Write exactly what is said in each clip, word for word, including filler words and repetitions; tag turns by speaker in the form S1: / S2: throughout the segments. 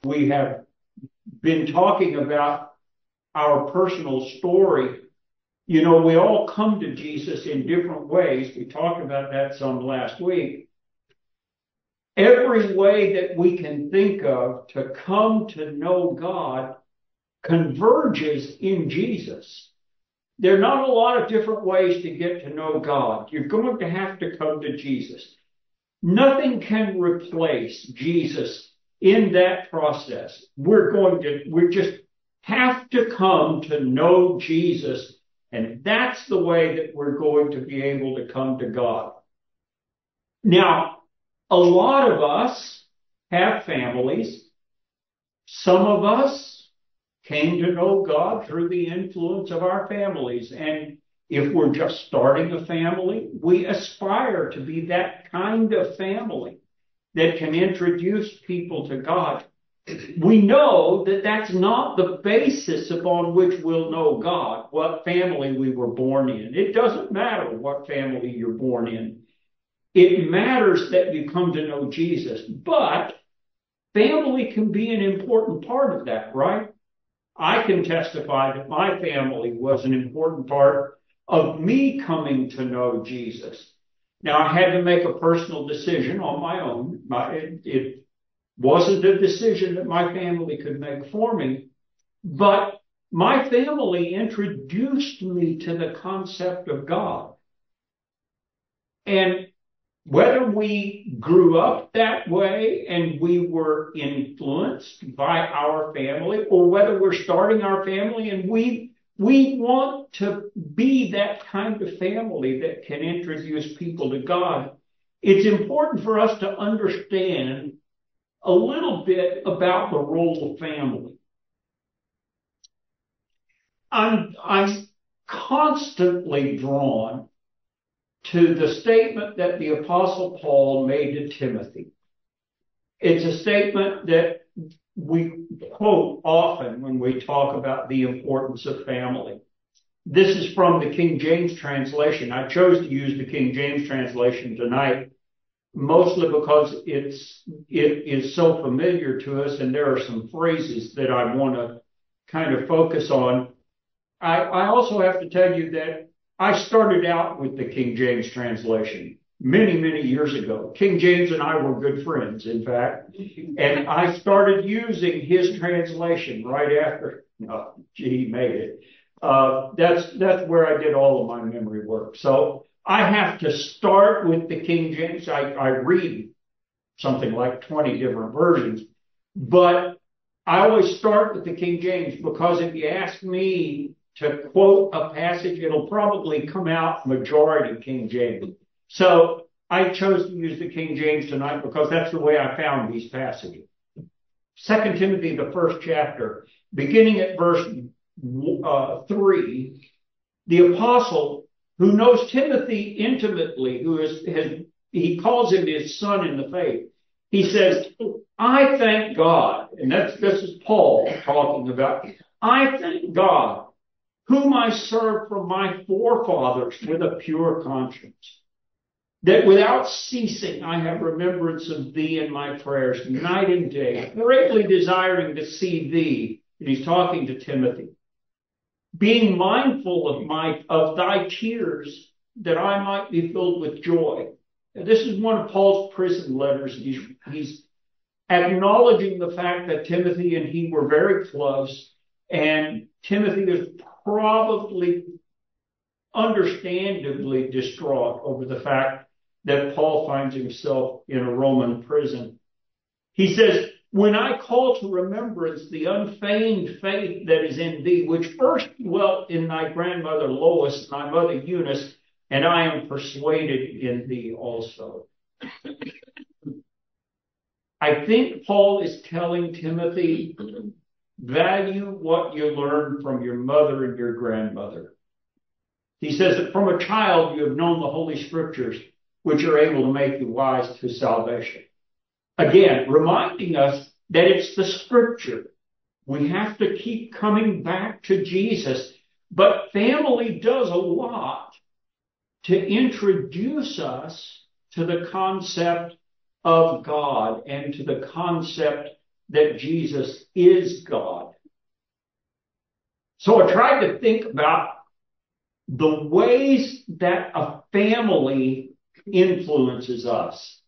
S1: we have been talking about our personal story. You know, we all come to Jesus in different ways. We talked about that some last week. Every way that we can think of to come to know God converges in Jesus. There are not a lot of different ways to get to know God. You're going to have to come to Jesus. Nothing can replace Jesus in that process. We're going to, we just have to come to know Jesus, and that's the way that we're going to be able to come to God. Now, a lot of us have families. Some of us came to know God through the influence of our families. And if we're just starting a family, we aspire to be that kind of family that can introduce people to God. We know that that's not the basis upon which we'll know God, what family we were born in. It doesn't matter what family you're born in. It matters that you come to know Jesus. But family can be an important part of that, right? I can testify that my family was an important part of me coming to know Jesus. Now, I had to make a personal decision on my own. My, it, it wasn't a decision that my family could make for me, but my family introduced me to the concept of God. And whether we grew up that way and we were influenced by our family, or whether we're starting our family and we we want to be that kind of family that can introduce people to God, it's important for us to understand a little bit about the role of family. I'm, I'm constantly drawn to the statement that the Apostle Paul made to Timothy. It's a statement that we quote often when we talk about the importance of family. This is from the King James translation. I chose to use the King James translation tonight, mostly because it's, it is so familiar to us, and there are some phrases that I want to kind of focus on. I, I also have to tell you that I started out with the King James translation many, many years ago. King James and I were good friends, in fact, and I started using his translation right after, no, gee, he made it. Uh, that's, that's where I did all of my memory work. So I have to start with the King James. I, I read something like twenty different versions, but I always start with the King James because if you ask me to quote a passage, it'll probably come out majority King James. So I chose to use the King James tonight because that's the way I found these passages. Second Timothy, the first chapter, beginning at verse uh, three, the apostle who knows Timothy intimately, who is, has, he calls him his son in the faith. He says, I thank God, and that's, this is Paul talking about, I thank God, whom I serve from my forefathers with a pure conscience, that without ceasing I have remembrance of thee in my prayers night and day, greatly desiring to see thee. And he's talking to Timothy, being mindful of my of thy tears, that I might be filled with joy. Now, this is one of Paul's prison letters. He's, he's acknowledging the fact that Timothy and he were very close, and Timothy is probably understandably distraught over the fact that Paul finds himself in a Roman prison. He says, when I call to remembrance the unfeigned faith that is in thee, which first dwelt in thy grandmother Lois and thy mother Eunice, and I am persuaded in thee also. I think Paul is telling Timothy, value what you learned from your mother and your grandmother. He says that from a child you have known the Holy Scriptures, which are able to make you wise to salvation. Again, reminding us that it's the Scripture. We have to keep coming back to Jesus. But family does a lot to introduce us to the concept of God and to the concept that Jesus is God. So I tried to think about the ways that a family influences us.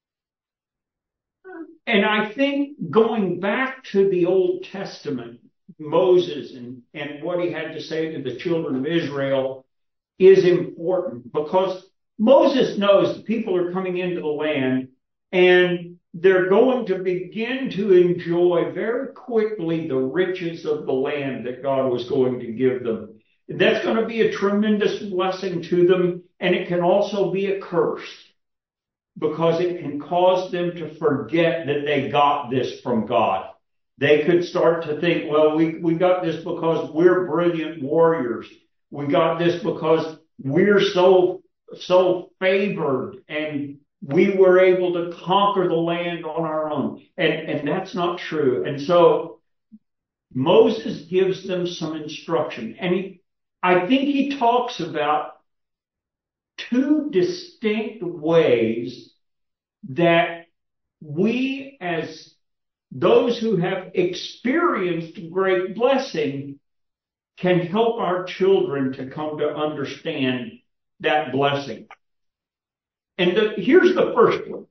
S1: And I think going back to the Old Testament, Moses and, and what he had to say to the children of Israel is important, because Moses knows the people are coming into the land and they're going to begin to enjoy very quickly the riches of the land that God was going to give them. That's going to be a tremendous blessing to them, and it can also be a curse, because it can cause them to forget that they got this from God. They could start to think, well, we, we got this because we're brilliant warriors. We got this because we're so, so favored and we were able to conquer the land on our own. And, and that's not true. And so Moses gives them some instruction. And he, I think he talks about two distinct ways that we, as those who have experienced great blessing, can help our children to come to understand that blessing. And the, here's the first one.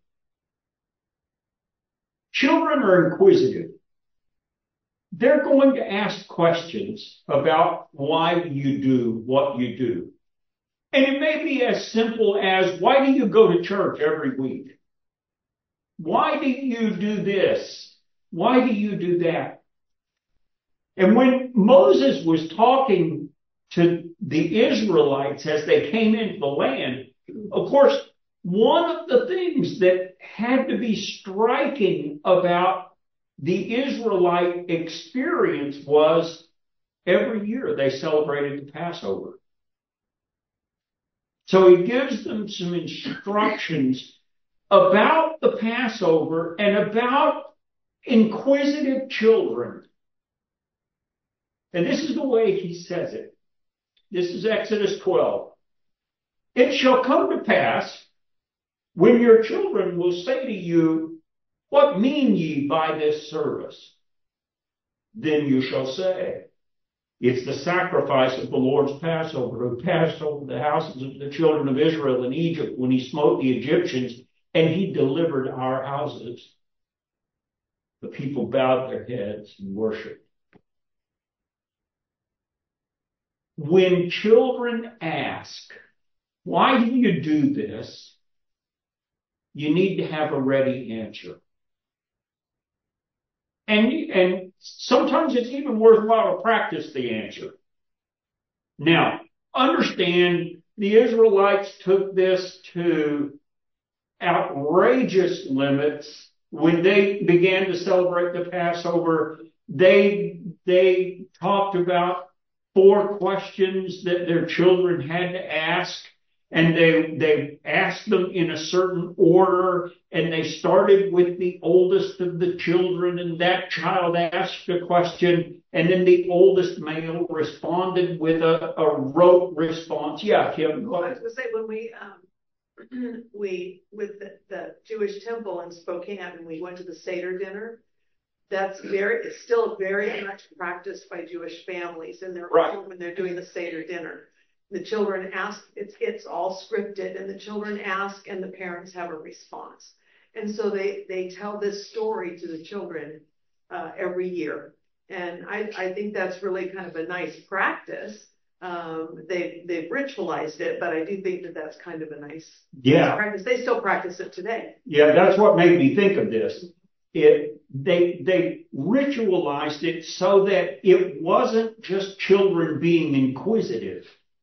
S1: Children are inquisitive. They're going to ask questions about why you do what you do. And it may be as simple as, why do you go to church every week? Why do you do this? Why do you do that? And when Moses was talking to the Israelites as they came into the land, of course, one of the things that had to be striking about the Israelite experience was every year they celebrated the Passover. So he gives them some instructions about the Passover and about inquisitive children. And this is the way he says it. This is Exodus twelve. It shall come to pass, when your children will say to you, what mean ye by this service? Then you shall say, it's the sacrifice of the Lord's Passover, who passed over the houses of the children of Israel in Egypt when he smote the Egyptians, and he delivered our houses. The people bowed their heads and worshiped. When children ask, why do you do this? You need to have a ready answer. And, and sometimes it's even worthwhile to practice the answer. Now, understand the Israelites took this to outrageous limits when they began to celebrate the Passover. They, they talked about four questions that their children had to ask. And they, they asked them in a certain order, and they started with the oldest of the children, and that child asked a question, and then the oldest male responded with a, a rote response. Yeah, Kim.
S2: Well, I was going to say, when we, um, we, with the, the Jewish temple in Spokane, and we went to the Seder dinner, that's very, it's still very much practiced by Jewish families in their
S1: right.
S2: home when they're doing the Seder dinner. The children ask, it's, it's all scripted, and the children ask and the parents have a response. And so they, they tell this story to the children uh, every year. And I, I think that's really kind of a nice practice. Um, they, they've ritualized it, but I do think that that's kind of a nice,
S1: yeah.
S2: nice practice. They still practice it today.
S1: Yeah, that's what made me think of this. It, they, they ritualized it so that it wasn't just children being inquisitive.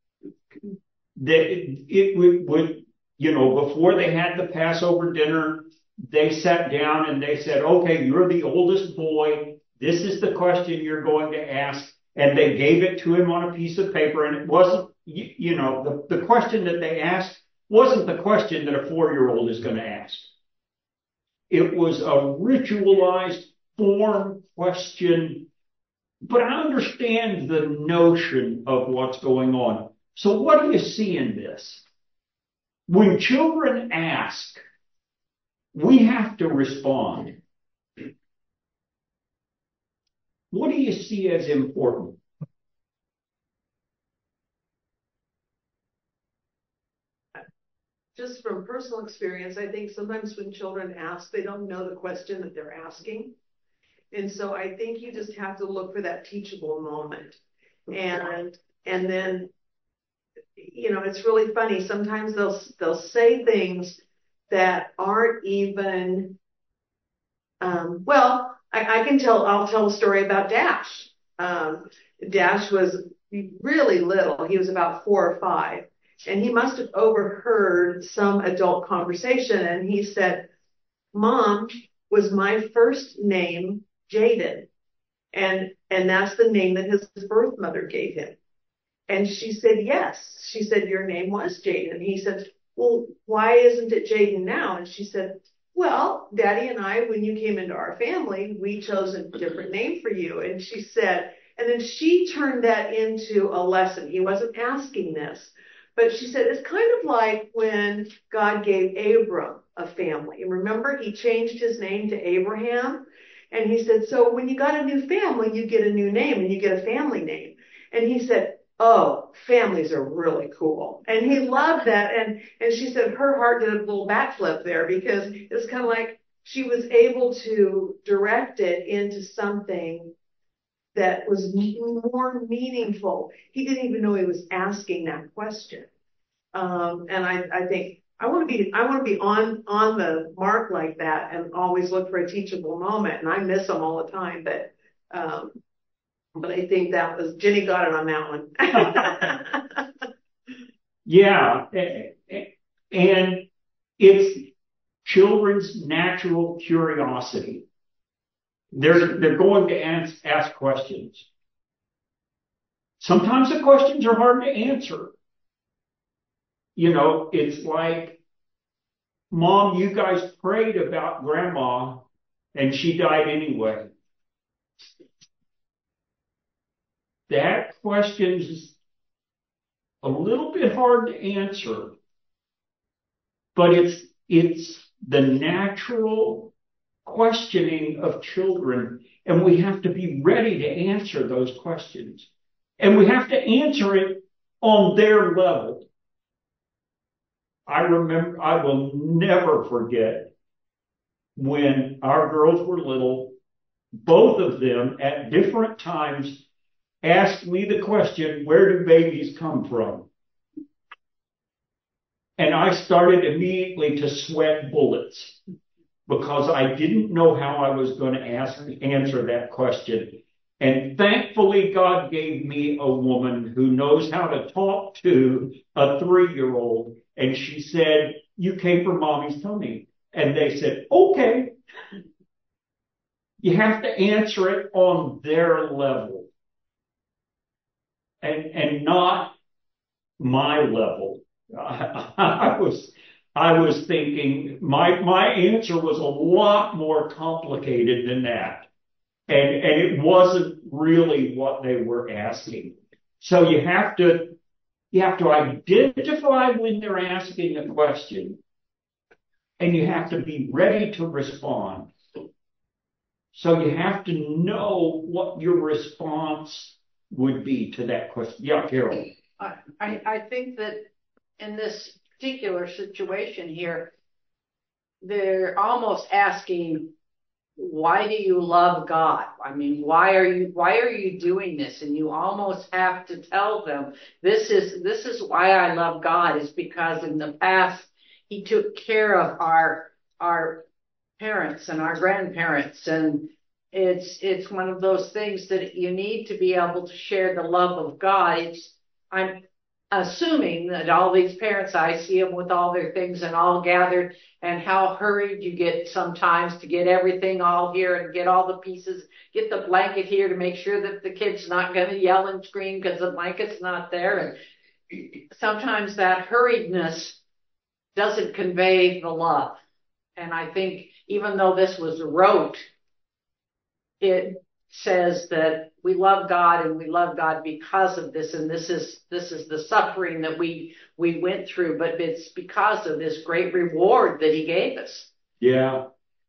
S1: That it, it would, would, you know, before they had the Passover dinner, they sat down and they said, okay, you're the oldest boy. This is the question you're going to ask. And they gave it to him on a piece of paper. And it wasn't, you, you know, the, the question that they asked wasn't the question that a four-year-old is going to ask. It was a ritualized form question. But I understand the notion of what's going on. So what do you see in this? When children ask, we have to respond. what do you see as important?
S2: Just from personal experience, I think sometimes when children ask, they don't know the question that they're asking. And so I think you just have to look for that teachable moment. And and then, you know, it's really funny. Sometimes they'll they'll say things that aren't even, um, well, I, I can tell, I'll tell a story about Dash. Um, Dash was really little. He was about four or five. And he must have overheard some adult conversation. And he said, Mom, was my first name Jaden? And, and that's the name that his birth mother gave him. And she said, yes. She said, your name was Jaden. And he said, well, why isn't it Jaden now? And she said, well, Daddy and I, when you came into our family, we chose a different name for you. And she said, and then she turned that into a lesson. He wasn't asking this. But she said, it's kind of like when God gave Abram a family. And remember, he changed his name to Abraham. And he said, so when you got a new family, you get a new name and you get a family name. And he said, oh, families are really cool. And he loved that. And, and she said her heart did a little backflip there because it was kind of like she was able to direct it into something that was more meaningful. He didn't even know he was asking that question. Um, and I, I think I want to be, I want to be on, on the mark like that and always look for a teachable moment. And I miss them all the time, but, um, but I think that was, Jenny got it on that one.
S1: Yeah. And it's children's natural curiosity. They're, they're going to ask, ask questions. Sometimes the questions are hard to answer. You know, it's like, Mom, you guys prayed about Grandma and she died anyway. That question is a little bit hard to answer, but it's, it's the natural questioning of children, and we have to be ready to answer those questions. And we have to answer it on their level. I remember, I will never forget when our girls were little, both of them at different times asked me the question, where do babies come from? And I started immediately to sweat bullets because I didn't know how I was going to ask, answer that question. And thankfully, God gave me a woman who knows how to talk to a three-year-old. And she said, you came from Mommy's tummy. And they said, okay. You have to answer it on their level and, and not my level. I, I was, I was thinking my, my answer was a lot more complicated than that. And, and it wasn't really what they were asking. So you have to, you have to identify when they're asking a question, and you have to be ready to respond. So you have to know what your response would be to that question. Yeah, Carol.
S3: I, I, I think that in this particular situation here, they're almost asking, why do you love God? I mean, why are you, why are you doing this? And you almost have to tell them, this is, this is why I love God, is because in the past, he took care of our, our parents and our grandparents. And it's, it's one of those things that you need to be able to share the love of God. It's, I'm assuming that all these parents, I see them with all their things and all gathered, and how hurried you get sometimes to get everything all here and get all the pieces, get the blanket here to make sure that the kid's not going to yell and scream because the blanket's not there. And sometimes that hurriedness doesn't convey the love. And I think even though this was rote, it says that we love God and we love God because of this. And this is, this is the suffering that we, we went through, but it's because of this great reward that he gave us.
S1: Yeah.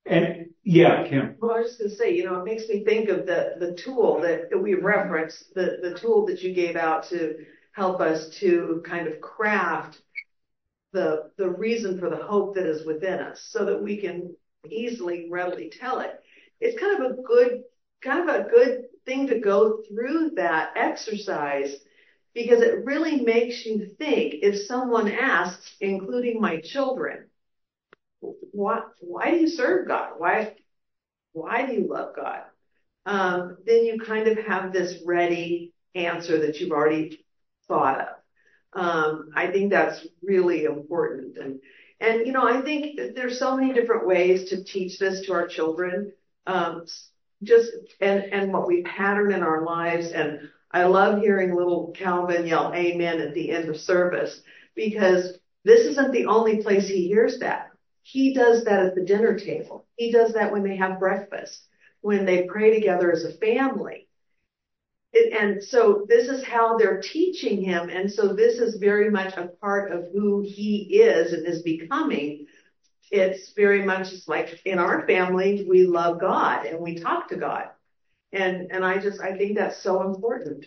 S1: And yeah, Kim.
S2: Well, I was just gonna say, you know, it makes me think of the, the tool that, that we referenced, the, the tool that you gave out to help us to kind of craft the, the reason for the hope that is within us so that we can easily, readily tell it. It's kind of a good, kind of a good thing to go through that exercise because it really makes you think if someone asks, including my children, why, why do you serve God? Why, why do you love God? Um, then you kind of have this ready answer that you've already thought of. Um, I think that's really important. And, and, you know, I think that there's so many different ways to teach this to our children. Um, just, and, and what we pattern in our lives. And I love hearing little Calvin yell amen at the end of service because this isn't the only place he hears that. He does that at the dinner table. He does that when they have breakfast, when they pray together as a family. And so this is how they're teaching him. And so this is very much a part of who he is and is becoming. It's very much like in our family, we love God and we talk to God. And, and I just, I think that's so important.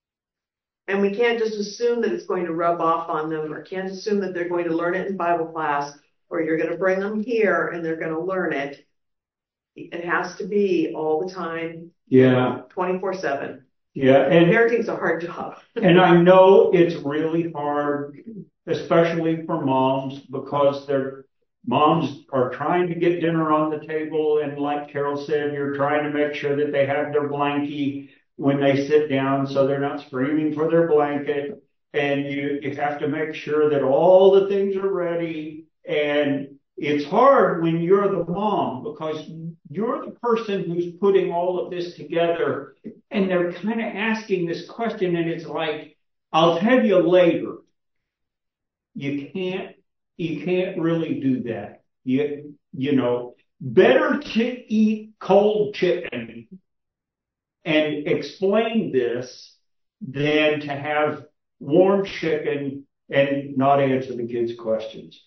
S2: And we can't just assume that it's going to rub off on them or can't assume that they're going to learn it in Bible class or you're going to bring them here and they're going to learn it. It has to be all the time.
S1: Yeah.
S2: twenty-four seven.
S1: Yeah, and
S2: parenting's a hard job.
S1: And I know it's really hard, especially for moms, because their moms are trying to get dinner on the table. And like Carol said, you're trying to make sure that they have their blankie when they sit down so they're not screaming for their blanket. And you, you have to make sure that all the things are ready. And it's hard when you're the mom because you're the person who's putting all of this together and they're kind of asking this question and it's like, I'll tell you later. You can't, you can't really do that. You, you know, better to eat cold chicken and explain this than to have warm chicken and not answer the kids' questions.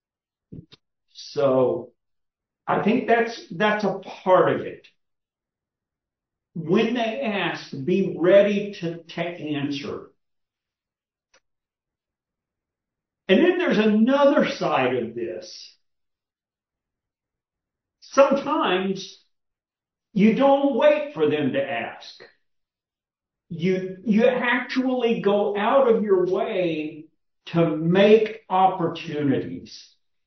S1: So I think that's, that's a part of it. When they ask, be ready to, to answer. And then there's another side of this. Sometimes you don't wait for them to ask. You, you actually go out of your way to make opportunities.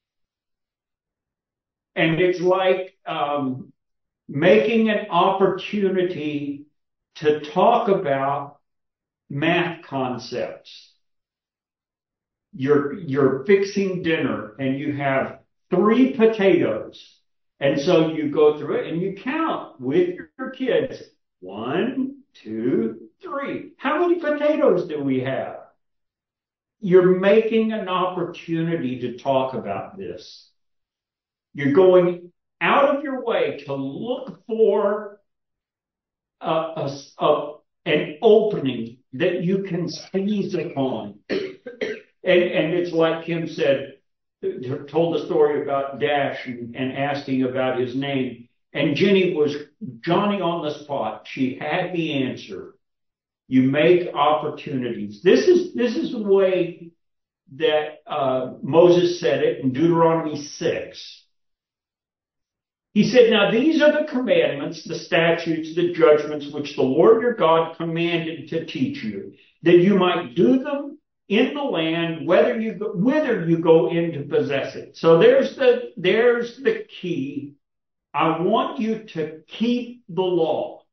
S1: And it's like um, making an opportunity to talk about math concepts. You're, you're fixing dinner and you have three potatoes. And so you go through it and you count with your kids. One, two, three. How many potatoes do we have? You're making an opportunity to talk about this. You're going out of your way to look for a, a, a, an opening that you can seize upon. And, and it's like Kim said, told the story about Dash and, and asking about his name. And Jenny was Johnny on the spot. She had the answer. You make opportunities. This is, this is the way that uh, Moses said it in Deuteronomy six. He said, now these are the commandments, the statutes, the judgments, which the Lord your God commanded to teach you, that you might do them in the land, whether you go, whither you go in to possess it. So there's the, there's the key. I want you to keep the law.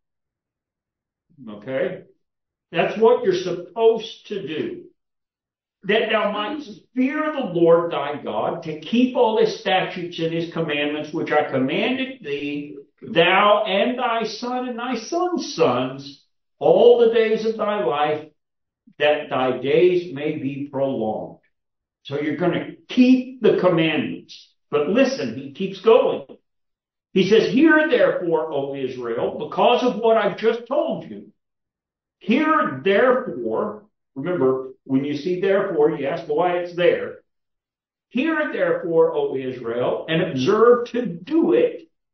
S1: Okay? That's what you're supposed to do. That thou mightst fear the Lord thy God, to keep all his statutes and his commandments, which I commanded thee, thou and thy son and thy son's sons, all the days of thy life, that thy days may be prolonged. So you're going to keep the commandments. But listen, he keeps going. He says, hear therefore, O Israel, because of what I've just told you. Hear therefore, remember, when you see therefore, you ask why it's there. Hear therefore, O Israel, and observe to do it,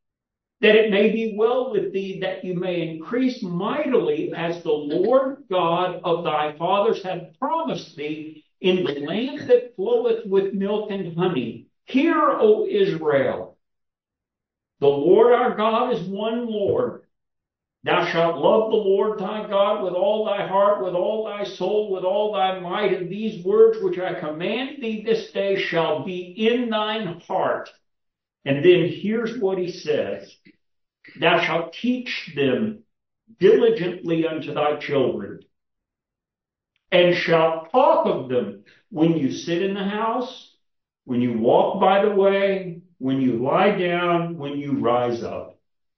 S1: that it may be well with thee, that you may increase mightily, as the Lord God of thy fathers hath promised thee, in the land that floweth with milk and honey. Hear, O Israel, the Lord our God is one Lord. Thou shalt love the Lord thy God with all thy heart, with all thy soul, with all thy might, and these words which I command thee this day shall be in thine heart. And then here's what he says. Thou shalt teach them diligently unto thy children, and shalt talk of them when you sit in the house, when you walk by the way, when you lie down, when you rise up.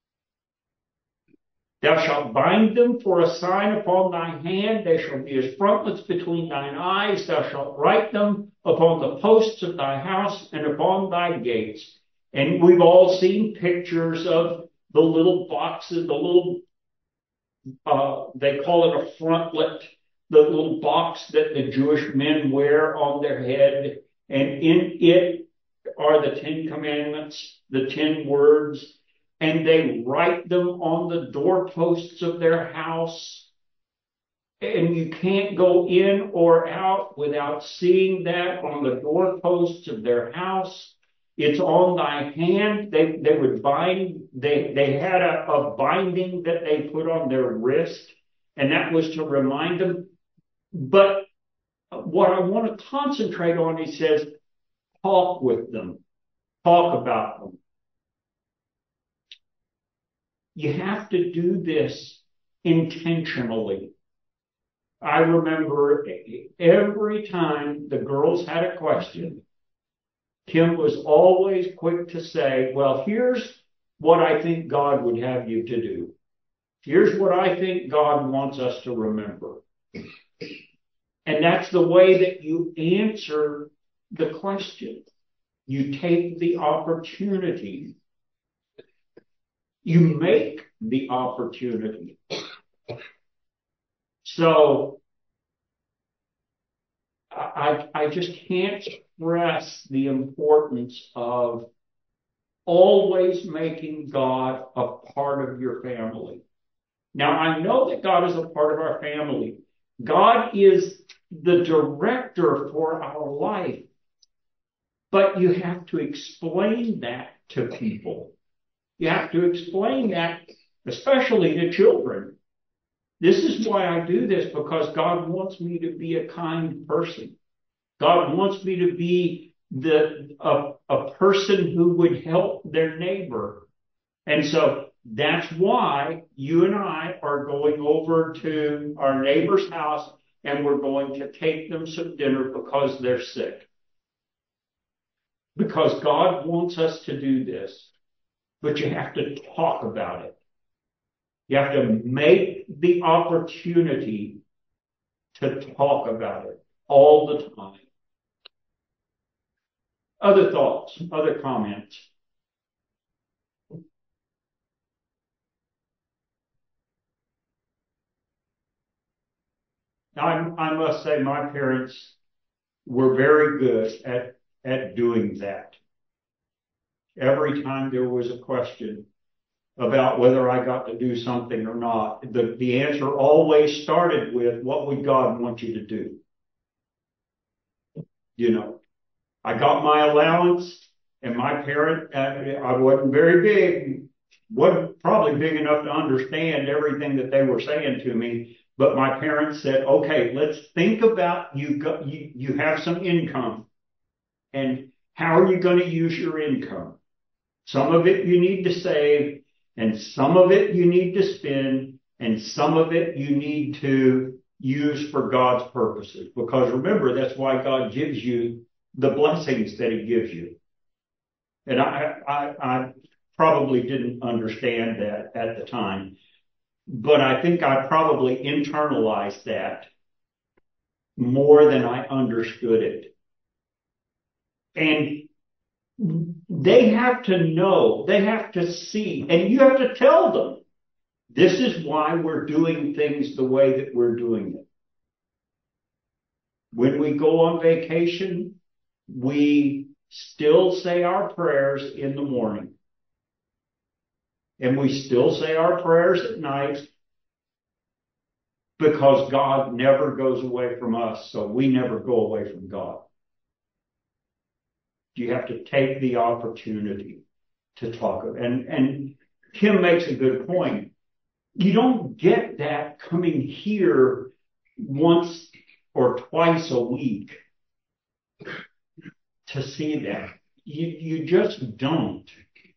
S1: Thou shalt bind them for a sign upon thy hand. They shall be as frontlets between thine eyes. Thou shalt write them upon the posts of thy house and upon thy gates. And we've all seen pictures of the little boxes, the little, uh, they call it a frontlet, the little box that the Jewish men wear on their head. And in it are the Ten Commandments, the ten words. And they write them on the doorposts of their house. And you can't go in or out without seeing that on the doorposts of their house. It's on thy hand. They, they would bind, they, they had a, a binding that they put on their wrist, and that was to remind them. But what I want to concentrate on, he says, talk with them, talk about them. You have to do this intentionally. I remember every time the girls had a question, Kim was always quick to say, well, here's what I think God would have you to do. Here's what I think God wants us to remember. And that's the way that you answer the question. You take the opportunity. You make the opportunity. So I, I just can't stress the importance of always making God a part of your family. Now, I know that God is a part of our family. God is the director for our life. But you have to explain that to people. You have to explain that, especially to children. This is why I do this, because God wants me to be a kind person. God wants me to be the a, a person who would help their neighbor. And so that's why you and I are going over to our neighbor's house, and we're going to take them some dinner because they're sick. Because God wants us to do this. But you have to talk about it. You have to make the opportunity to talk about it all the time. Other thoughts, other comments? I, I must say my parents were very good at, at doing that. Every time there was a question about whether I got to do something or not, the, the answer always started with, what would God want you to do? You know, I got my allowance, and my parent, uh, I wasn't very big, wasn't probably big enough to understand everything that they were saying to me. But my parents said, okay, let's think about, you got, you, you have some income, and how are you going to use your income? Some of it you need to save, and some of it you need to spend, and some of it you need to use for God's purposes. Because remember, that's why God gives you the blessings that he gives you. And I, I, I probably didn't understand that at the time, but I think I probably internalized that more than I understood it. And they have to know, they have to see, and you have to tell them, this is why we're doing things the way that we're doing it. When we go on vacation, we still say our prayers in the morning. and we still say our prayers at night because God never goes away from us, so we never go away from God. You have to take the opportunity to talk. And, and Kim makes a good point. You don't get that coming here once or twice a week to see that. You, you just don't.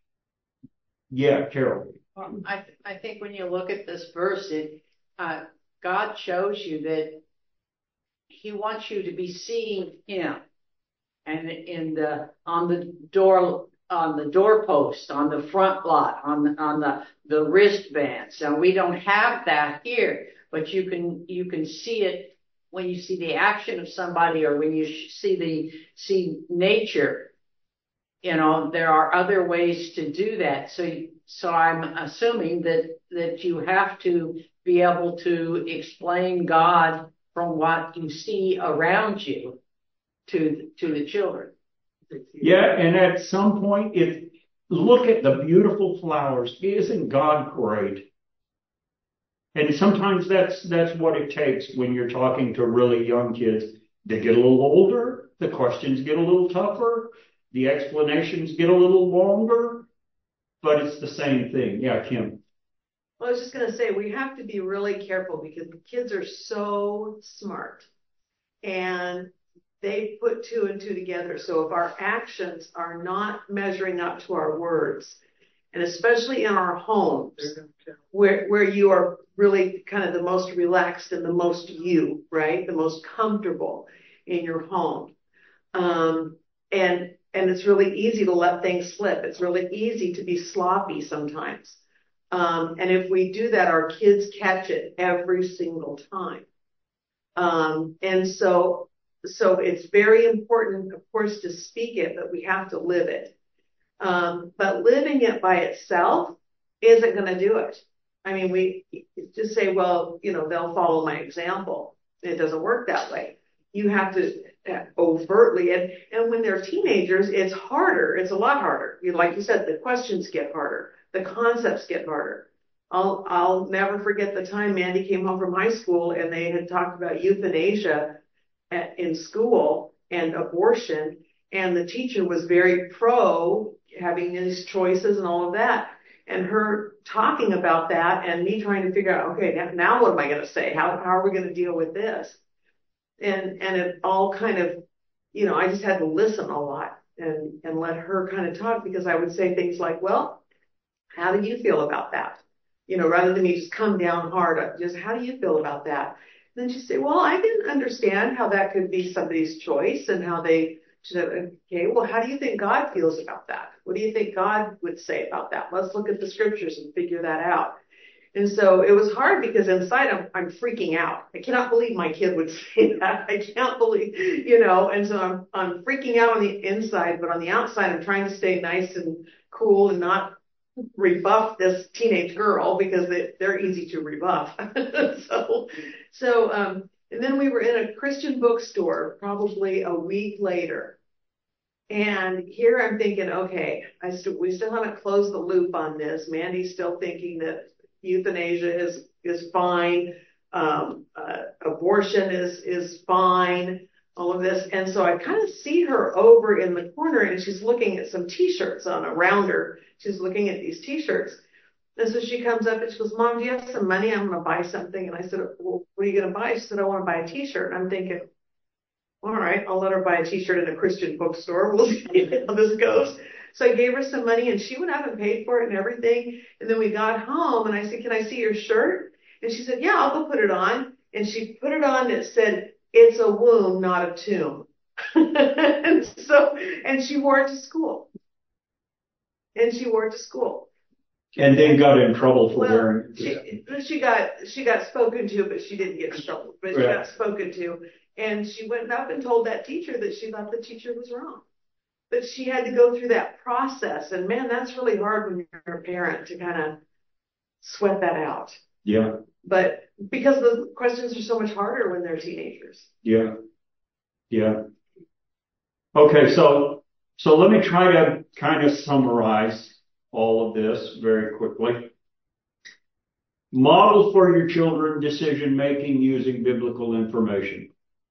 S1: Yeah, Carol.
S3: Well, I, I think when you look at this verse, it, uh, God shows you that he wants you to be seeing him. And in the, on the door, on the doorpost, on the front lot, on the, on the, the wristbands. And we don't have that here, but you can, you can see it when you see the action of somebody or when you see the, see nature. You know, there are other ways to do that. So, so I'm assuming that, that you have to be able to explain God from what you see around you to, to the children.
S1: Yeah, and at some point, if look at the beautiful flowers, isn't God great? And sometimes that's that's what it takes when you're talking to really young kids. They get a little older, the questions get a little tougher, the explanations get a little longer, but it's the same thing. Yeah, Kim.
S2: Well, I was just going to say, we have to be really careful because the kids are so smart and they put two and two together. So if our actions are not measuring up to our words, and especially in our homes where, where you are really kind of the most relaxed and the most you, right? The most comfortable in your home. Um, and, and it's really easy to let things slip. It's really easy to be sloppy sometimes. Um, and if we do that, our kids catch it every single time. Um, and so, so it's very important, of course, to speak it, but we have to live it. Um, but living it by itself isn't going to do it. I mean, we just say, well, you know, they'll follow my example. It doesn't work that way. You have to overtly, and, and when they're teenagers, it's harder. It's a lot harder. You, like you said, the questions get harder. The concepts get harder. I'll, I'll never forget the time Mandy came home from high school and they had talked about euthanasia at, in school and abortion. And the teacher was very pro having these choices and all of that. And her talking about that and me trying to figure out, okay, now, now what am I going to say? How, how are we going to deal with this? And, and it all kind of, you know, I just had to listen a lot and, and let her kind of talk because I would say things like, well, how do you feel about that? You know, rather than me just come down hard, just how do you feel about that? And then she'd say, well, I can understand how that could be somebody's choice and how they, she said, okay, well, how do you think God feels about that? What do you think God would say about that? Let's look at the scriptures and figure that out. And so it was hard because inside I'm, I'm freaking out. I cannot believe my kid would say that. I can't believe, you know, and so I'm, I'm freaking out on the inside, but on the outside, I'm trying to stay nice and cool and not rebuff this teenage girl because they, they're easy to rebuff. so, so, um, and then we were in a Christian bookstore probably a week later. And here I'm thinking, okay, I st- we still haven't closed the loop on this. Mandy's still thinking that euthanasia is, is fine. Um, uh, abortion is, is fine. All of this. And so I kind of see her over in the corner and she's looking at some t-shirts on around her. She's looking at these t-shirts. And so she comes up and she goes, Mom, do you have some money? I'm going to buy something. And I said, well, what are you going to buy? She said, I want to buy a t-shirt. And I'm thinking, all right, I'll let her buy a t-shirt in a Christian bookstore. We'll see how this goes. So I gave her some money and she went out and paid for it and everything. And then we got home and I said, can I see your shirt? And she said, yeah, I'll go put it on. And she put it on and it said, it's a womb, not a tomb. and so, and she wore it to school. And she wore it to school.
S1: And then got in trouble for
S2: well,
S1: wearing
S2: it. She, she got, she got spoken to, but she didn't get in trouble, but she
S1: right.
S2: got spoken to. And she went up and told that teacher that she thought the teacher was wrong. But she had to go through that process. And man, that's really hard when you're a parent to kind of sweat that out.
S1: Yeah.
S2: But because the questions are so much harder when they're teenagers.
S1: Yeah. Yeah. Okay. So, so let me try to kind of summarize. all of this very quickly. Model for your children decision making using biblical information.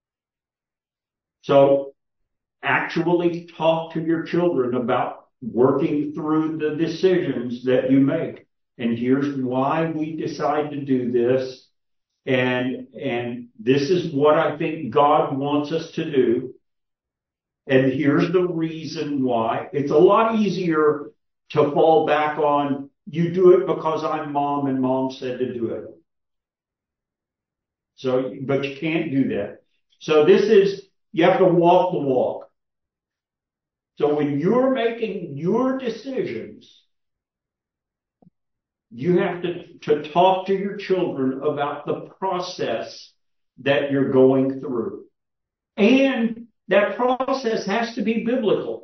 S1: So actually talk to your children about working through the decisions that you make. And here's why we decide to do this. And, and this is what I think God wants us to do. And here's the reason why. It's a lot easier to fall back on, you do it because I'm mom and mom said to do it. So, but you can't do that. So this is, you have to walk the walk. So when you're making your decisions, you have to, to talk to your children about the process that you're going through. And that process has to be biblical.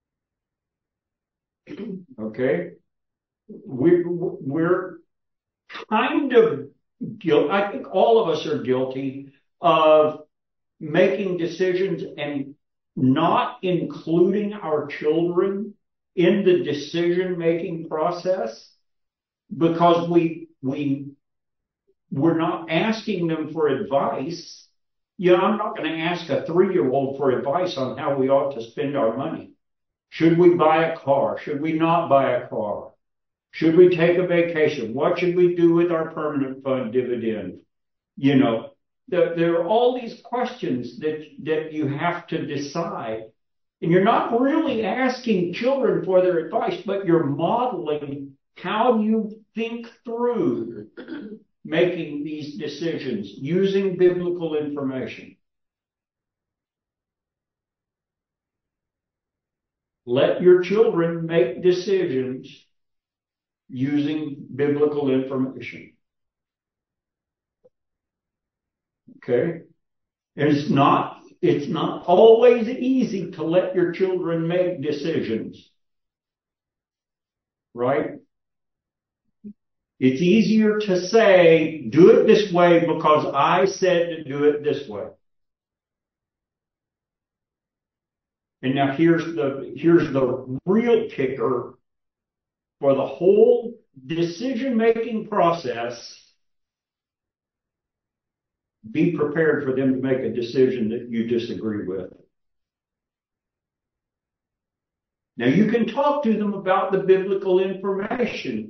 S1: Okay? We're, we're kind of guilty. I think all of us are guilty of making decisions and not including our children in the decision-making process because we, we, we're not asking them for advice. You know, I'm not going to ask a three-year-old for advice on how we ought to spend our money. Should we buy a car? Should we not buy a car? Should we take a vacation? What should we do with our permanent fund dividend? You know, there, there are all these questions that, that you have to decide. And you're not really asking children for their advice, but you're modeling how you think through making these decisions using biblical information. Let your children make decisions using biblical information. Okay? And it's not, it's not always easy to let your children make decisions. Right? It's easier to say, do it this way because I said to do it this way. And now here's the, here's the real kicker for the whole decision-making process. Be prepared for them to make a decision that you disagree with. Now you can talk to them about the biblical information,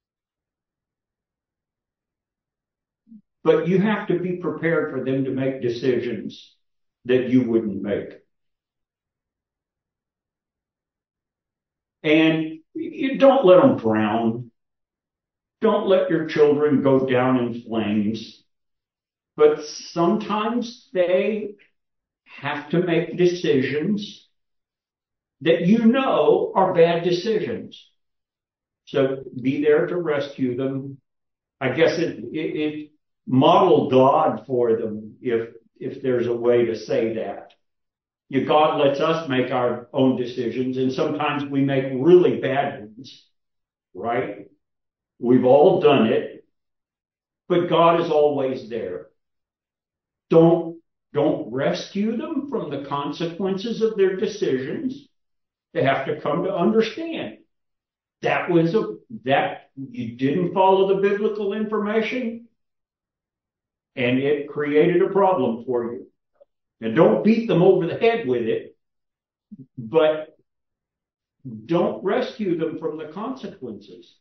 S1: but you have to be prepared for them to make decisions that you wouldn't make. And you don't let them drown. Don't let your children go down in flames. But sometimes they have to make decisions that you know are bad decisions. So be there to rescue them. I guess it, it, it model God for them if, if there's a way to say that. You, God lets us make our own decisions, and sometimes we make really bad ones, right? We've all done it, but God is always there. Don't, don't rescue them from the consequences of their decisions. They have to come to understand that was a, that you didn't follow the biblical information and it created a problem for you. And don't beat them over the head with it, but don't rescue them from the consequences.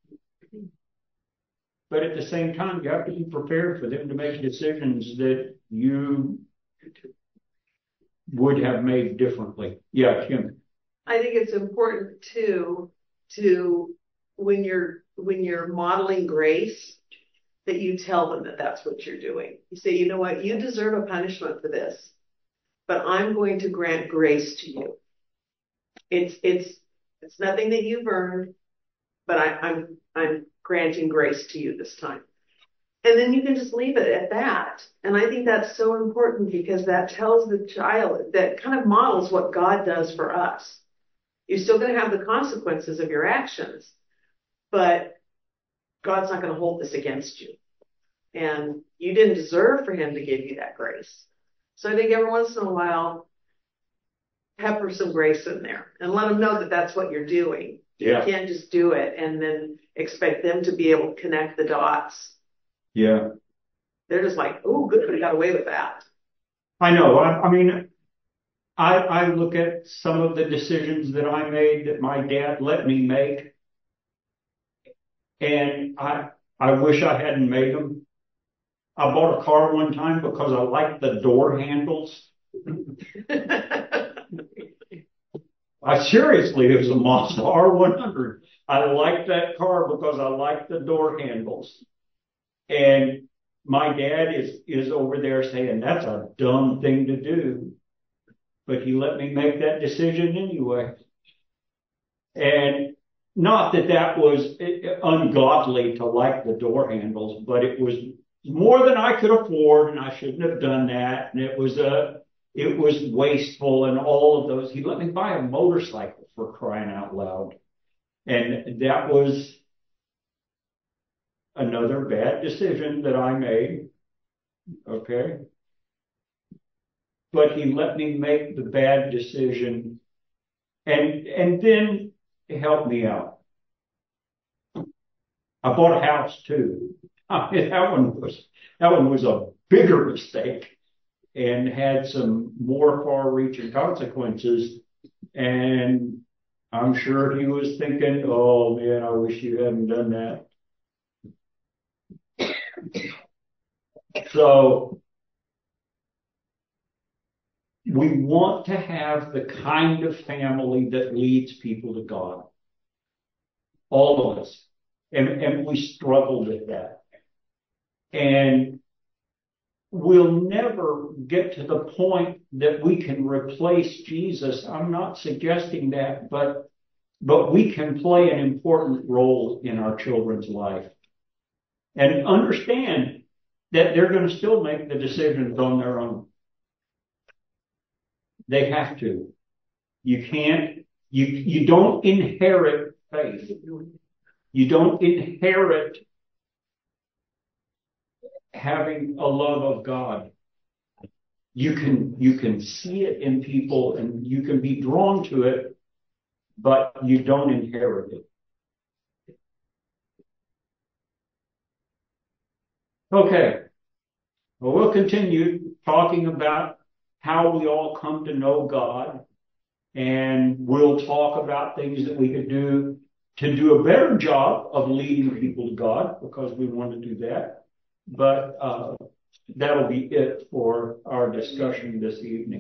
S1: But at the same time, you have to be prepared for them to make decisions that you would have made differently. Yeah, Kim.
S2: I think it's important too, to when you're, when you're modeling grace, that you tell them that that's what you're doing. You say, you know what, you deserve a punishment for this, but I'm going to grant grace to you. It's, it's, it's nothing that you've earned, but I, I'm, I'm granting grace to you this time. And then you can just leave it at that. And I think that's so important because that tells the child, that kind of models what God does for us. You're still going to have the consequences of your actions, but God's not going to hold this against you. And you didn't deserve for him to give you that grace. So I think every once in a while, pepper some grace in there and let them know that that's what you're doing.
S1: Yeah.
S2: You can't just do it and then expect them to be able to connect the dots.
S1: Yeah.
S2: They're just like, oh, good, I got away with that.
S1: I know. I, I mean, I, I look at some of the decisions that I made that my dad let me make, and I, I wish I hadn't made them. I bought a car one time because I liked the door handles. I seriously, it was a Mazda R one hundred. I liked that car because I liked the door handles. And my dad is, is over there saying, that's a dumb thing to do. But he let me make that decision anyway. And not that that was ungodly to like the door handles, but it was more than I could afford, and I shouldn't have done that. And it was a, it was wasteful and all of those. He let me buy a motorcycle, for crying out loud. And that was another bad decision that I made. Okay. But he let me make the bad decision and, and then help me out. I bought a house too. I mean, that one was, that one was a bigger mistake and had some more far-reaching consequences. And I'm sure he was thinking, oh man, I wish you hadn't done that. So we want to have the kind of family that leads people to God. All of us. And, and we struggle with that. And we'll never get to the point that we can replace Jesus. I'm not suggesting that, but, but we can play an important role in our children's life. And understand that they're going to still make the decisions on their own. They have to. You can't, you, you don't inherit faith. You don't inherit having a love of God. You can, you can see it in people and you can be drawn to it, but you don't inherit it. Okay. Well, we'll continue talking about how we all come to know God, and we'll talk about things that we could do to do a better job of leading people to God, because we want to do that. But uh, that'll be it for our discussion this evening.